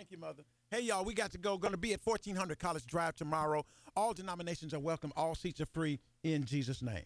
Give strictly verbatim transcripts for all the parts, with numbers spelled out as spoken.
Thank you, Mother. Hey, y'all, we got to go. Going to be at fourteen hundred College Drive tomorrow. All denominations are welcome. All seats are free in Jesus' name.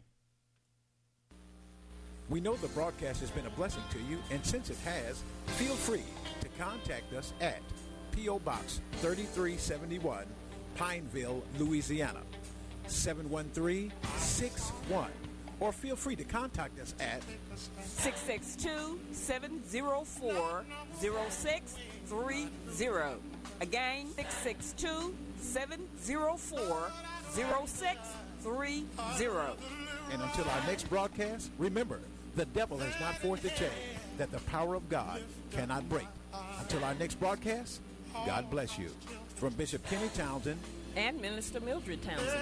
We know the broadcast has been a blessing to you, and since it has, feel free to contact us at P O. Box thirty-three seventy-one, Pineville, Louisiana, seven one three six one. Or feel free to contact us at six six two, seven zero four, zero six three zero. Again, six six two, seven zero four, zero six three zero. And until our next broadcast, remember, the devil has not forced a chain that the power of God cannot break. Until our next broadcast, God bless you. From Bishop Kenny Townsend and Minister Mildred Townsend.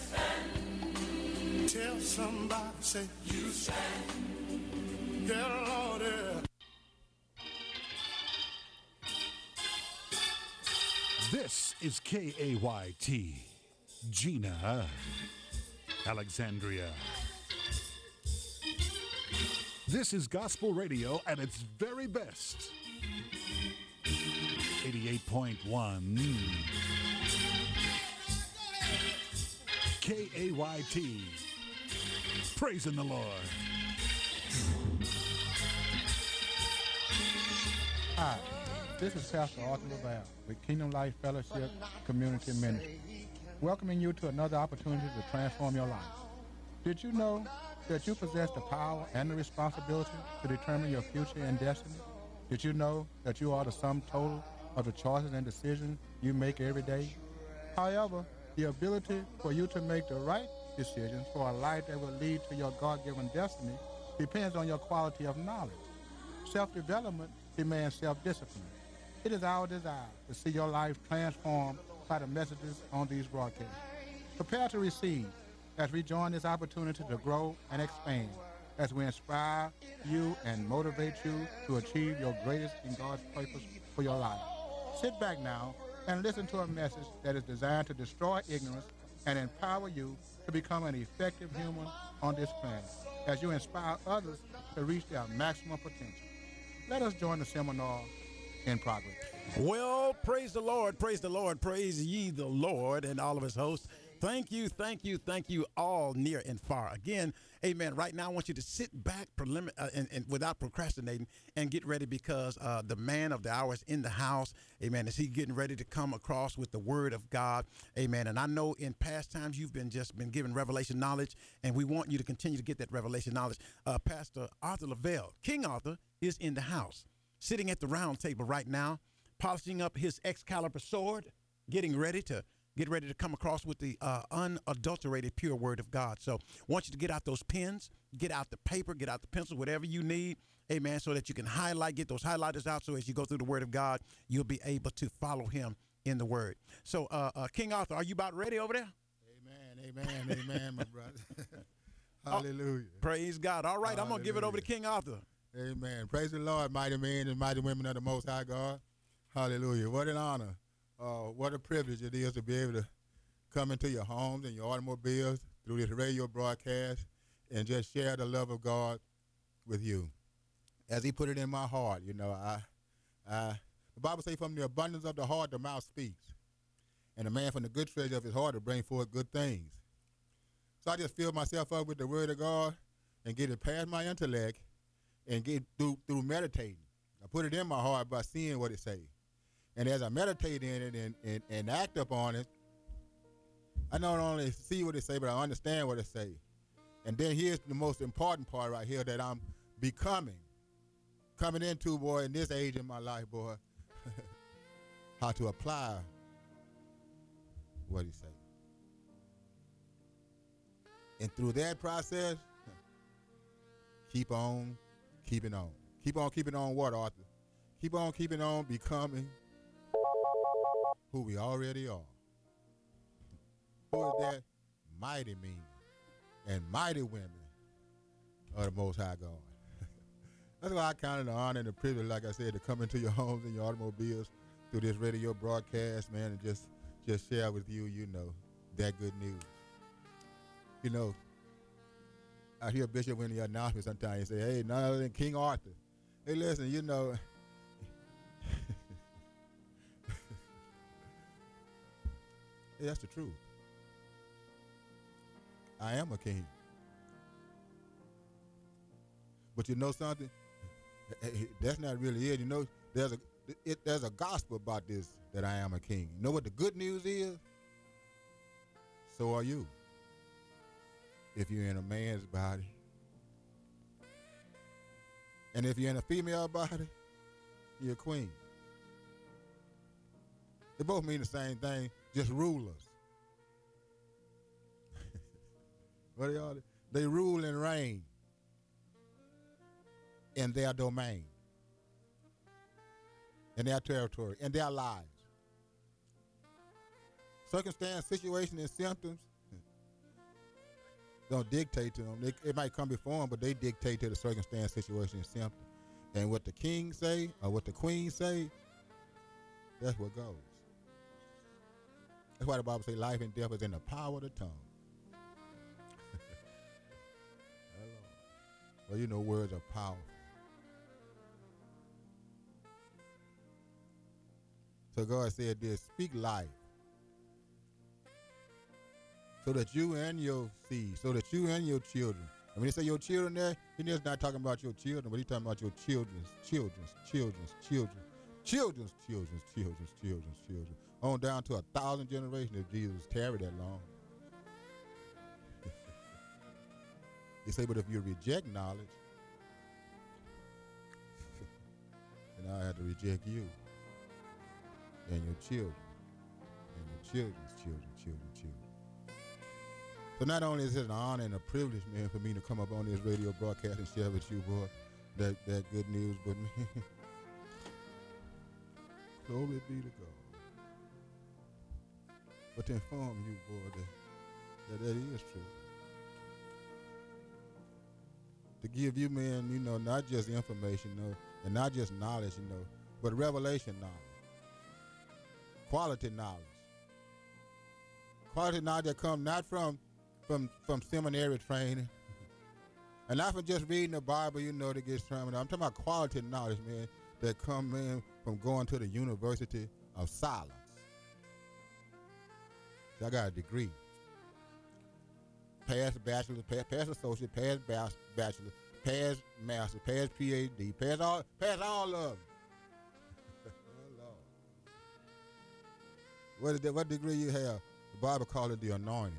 Tell somebody, say, you stand. Yeah, Lord, yeah. This is K A Y T, Gina, Alexandria. This is gospel radio at its very best. eighty-eight point one K A Y T. Praising the Lord. Hi, this is Pastor Arthur LaValle with Kingdom Life Fellowship Community Ministry, welcoming you to another opportunity to transform your life. Did you know that you possess the power and the responsibility to determine your future and destiny? Did you know that you are the sum total of the choices and decisions you make every day? However, the ability for you to make the right decisions for a life that will lead to your God-given destiny depends on your quality of knowledge. Self-development demands self-discipline. It is our desire to see your life transformed by the messages on these broadcasts. Prepare to receive as we join this opportunity to grow and expand, as we inspire you and motivate you to achieve your greatest in God's purpose for your life. Sit back now and listen to a message that is designed to destroy ignorance and empower you to become an effective human on this planet, as you inspire others to reach their maximum potential. Let us join the seminar in progress. Well, praise the Lord, praise the Lord, praise ye the Lord and all of his hosts. Thank you, thank you, thank you all near and far. Again, amen. Right now, I want you to sit back prelim- uh, and, and without procrastinating and get ready, because uh, the man of the hour is in the house. Amen. Is he getting ready to come across with the word of God? Amen. And I know in past times you've been just been given revelation knowledge, and we want you to continue to get that revelation knowledge. Uh, Pastor Arthur LaValle, King Arthur, is in the house, sitting at the round table right now, polishing up his Excalibur sword, getting ready to Get ready to come across with the uh, unadulterated, pure word of God. So I want you to get out those pens, get out the paper, get out the pencil, whatever you need, amen, so that you can highlight, get those highlighters out, so as you go through the word of God, you'll be able to follow him in the word. So, uh, uh, King Arthur, are you about ready over there? Amen, amen, amen, my brother. Hallelujah. Oh, praise God. All right, Hallelujah. I'm going to give it over to King Arthur. Amen. Praise the Lord, mighty men and mighty women of the Most High God. Hallelujah. What an honor. Uh, what a privilege it is to be able to come into your homes and your automobiles through this radio broadcast and just share the love of God with you. As he put it in my heart, you know, I, I, the Bible says from the abundance of the heart, the mouth speaks. And a man from the good treasure of his heart will bring forth good things. So I just fill myself up with the word of God and get it past my intellect and get through, through meditating. I put it in my heart by seeing what it says. And as I meditate in it and, and, and act upon it, I not only see what it say, but I understand what it say. And then here's the most important part right here that I'm becoming, coming into, boy, in this age in my life, boy, how to apply what he say. And through that process, keep on keeping on. Keep on keeping on what, Arthur? Keep on keeping on becoming who we already are. Who is that? Mighty men and mighty women of the Most High God. That's why I count it an honor and a privilege, like I said, to come into your homes and your automobiles through this radio broadcast, man, and just, just share with you, you know, that good news. You know, I hear Bishop when he announcements sometimes, he say, hey, none other than King Arthur. Hey, listen, you know, That's the truth. I am a king. But you know something? That's not really it. You know, there's a it, there's a gospel about this, that I am a king. You know what the good news is? So are you. If you're in a man's body. And if you're in a female body, you're a queen. They both mean the same thing, just rulers. What are y'all? They rule and reign in their domain, in their territory, in their lives. Circumstance, situation, and symptoms don't dictate to them. They, it might come before them, but they dictate to the circumstance, situation, and symptom. And what the king say or what the queen say, that's what goes. That's why the Bible says life and death is in the power of the tongue. Well, you know, words are powerful. So God said this, speak life. So that you and your seed, so that you and your children. And when he say your children there, he's just not talking about your children, but he's talking about your children's, children's, children's, children, children's, children's, children's, children's, children. On down to a thousand generations if Jesus tarried that long. He say, but if you reject knowledge, then I have to reject you and your children and your children's children, children, children. So not only is it an honor and a privilege, man, for me to come up on this radio broadcast and share with you, boy, that, that good news, but man, glory be to God. But to inform you, boy, that that, that is true. To give you, man, you know, not just information, you know, and not just knowledge, you know, but revelation knowledge. Quality knowledge. Quality knowledge that comes not from from from seminary training, and not from just reading the Bible, you know, to get trained. I'm talking about quality knowledge, man, that come in from going to the University of Silence. So I got a degree. Past bachelor, past, past associate, past bachelor, past master, past P H D, past all, past all of them. Oh, Lord. What, is that, what degree you have? The Bible calls it the anointing.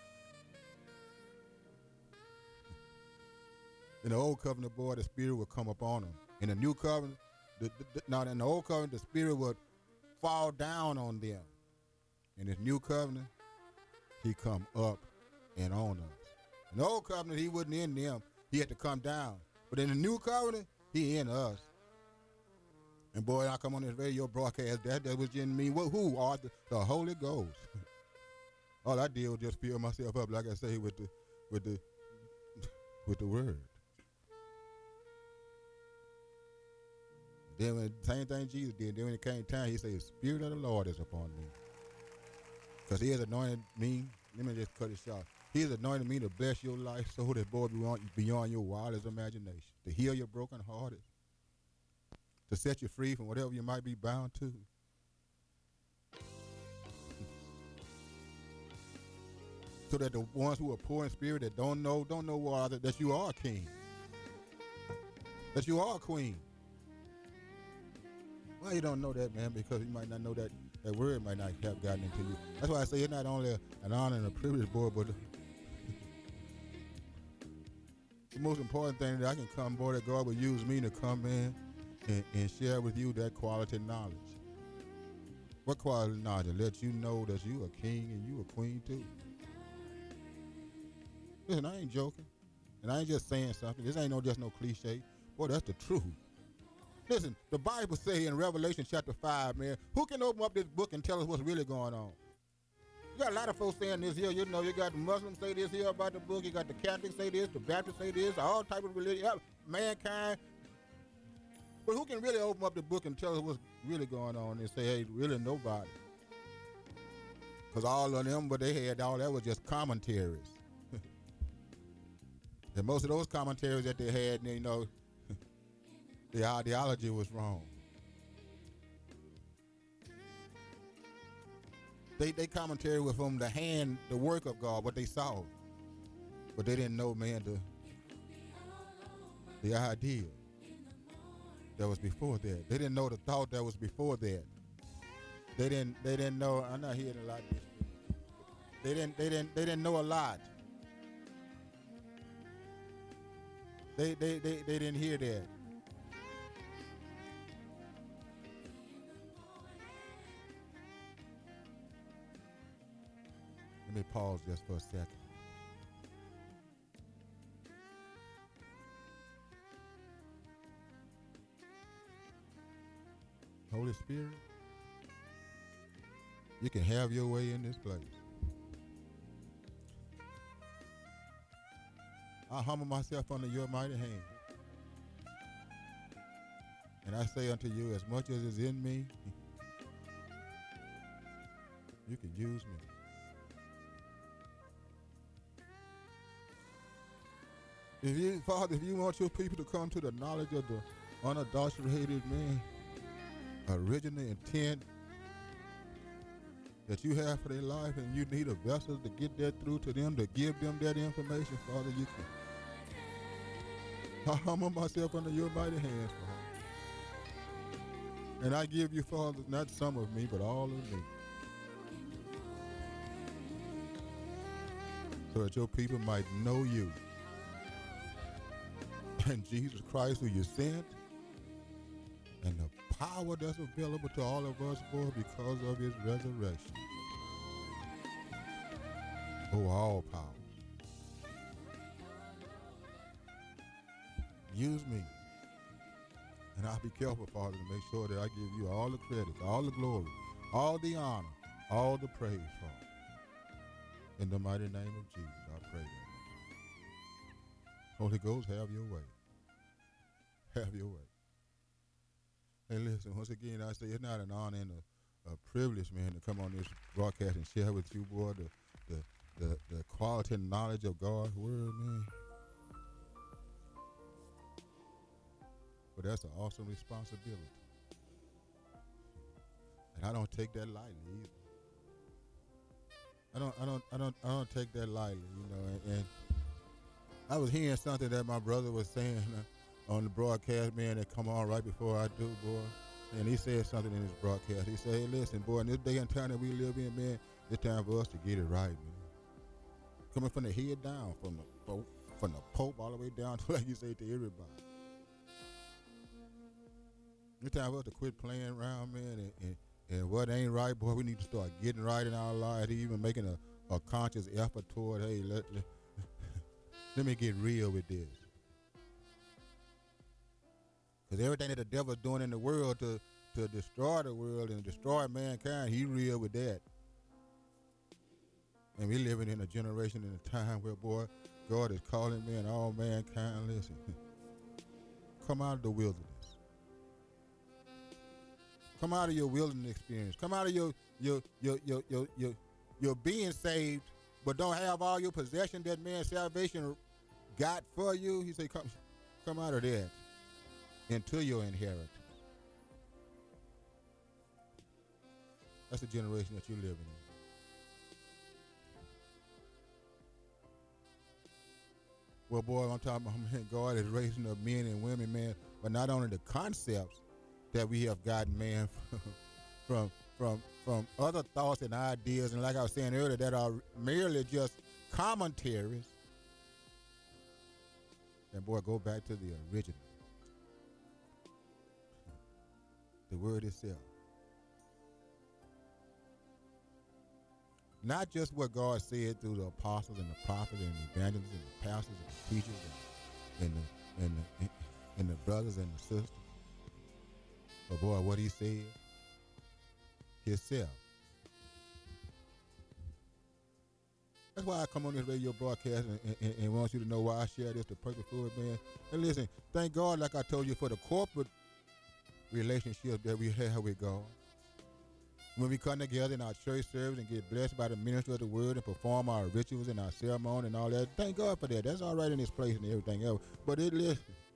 In the old covenant, boy, the Spirit would come upon them. In the new covenant, the, the, the, not in the old covenant, the Spirit would fall down on them. In this new covenant, he come up and on us. In the old covenant, he wasn't in them. He had to come down. But in the new covenant, he in us. And boy, I come on this radio broadcast, that, that was in me. Well, who are the, the Holy Ghost? All I did was just fill myself up, like I say, with the with the with the word. Then when same thing Jesus did, then when it came time, he said, the Spirit of the Lord is upon me. Because he has anointed me. Let me just cut it short. He has anointed me to bless your life so that, boy, beyond, beyond your wildest imagination, to heal your brokenhearted, to set you free from whatever you might be bound to. So that the ones who are poor in spirit, that don't know, don't know what, that, that you are a king, that you are a queen. Well, you don't know that, man, because you might not know that that word might not have gotten into you. That's why I say it's not only an honor and a privilege, boy, but the most important thing that I can come, boy, that God will use me to come in and, and share with you that quality knowledge. What quality knowledge? To let you know that you a king and you a queen too. Listen, I ain't joking. And I ain't just saying something. This ain't no just no cliche. Boy, that's the truth. Listen, the Bible say in Revelation chapter five, man, who can open up this book and tell us what's really going on? You got a lot of folks saying this here. You know, you got the Muslims say this here about the book. You got the Catholics say this, the Baptists say this, all type of religion, mankind. But who can really open up the book and tell us what's really going on and say, hey, really nobody? Because all of them, what they had, all that was just commentaries. And most of those commentaries that they had, you know, the ideology was wrong. They they commentary with from the hand, the work of God, what they saw. But they didn't know, man, the the idea that was before that. They didn't know the thought that was before that. They didn't they didn't know. I'm not hearing a lot of this. They didn't they didn't they didn't know a lot. They they they, they didn't hear that. Let me pause just for a second. Holy Spirit, you can have your way in this place. I humble myself under your mighty hand. And I say unto you, as much as is in me, you can use me. If you, Father, if you want your people to come to the knowledge of the unadulterated, man, original intent that you have for their life, and you need a vessel to get that through to them, to give them that information, Father, you can. I humble myself under your mighty hands, Father. And I give you, Father, not some of me, but all of me. So that your people might know you. And Jesus Christ, who you sent, and the power that's available to all of us, Lord, because of his resurrection. Oh, all powers. Use me. And I'll be careful, Father, to make sure that I give you all the credit, all the glory, all the honor, all the praise, Father. In the mighty name of Jesus, I pray that. Holy Ghost, have your way. Have your way. And listen, once again, I say it's not an honor and a, a privilege, man, to come on this broadcast and share with you, boy, the, the, the, the quality and knowledge of God's word, man. But that's an awesome responsibility. And I don't take that lightly either. I don't, I don't, I don't, I don't take that lightly, you know. And, and I was hearing something that my brother was saying uh, on the broadcast, man, that come on right before I do, boy. And he said something in his broadcast. He said, hey, listen, boy, in this day and time that we live in, man, it's time for us to get it right, man. Coming from the head down, from the from the Pope all the way down to, like you say, to everybody. It's time for us to quit playing around, man, and, and, and what ain't right, boy, we need to start getting right in our lives, even making a, a conscious effort toward, hey, let, let, let me get real with this. Because everything that the devil's doing in the world to, to destroy the world and destroy mankind, he real with that. And we living in a generation in a time where, boy, God is calling, man, all mankind, listen, come out of the wilderness. Come out of your wilderness experience. Come out of your your your your your your, your being saved, but don't have all your possession that man's salvation got for you. He said, come, come out of that into your inheritance. That's the generation that you're living in. Well, boy, I'm talking about, man, God is raising up men and women, man, but not only the concepts that we have gotten, man, from from from other thoughts and ideas, and like I was saying earlier, that are merely just commentaries. And boy, go back to the original, the word itself. Not just what God said through the apostles and the prophets and the evangelists and the pastors and the teachers and, and the and the and the brothers and the sisters. But boy, what he said himself. That's why I come on this radio broadcast and, and, and want you to know why I share this, the purpose for it, man. And listen, thank God, like I told you, for the corporate relationship that we have with God. When we come together in our church service and get blessed by the ministry of the word and perform our rituals and our ceremony and all that, thank God for that. That's all right in this place and everything else. But it, listen,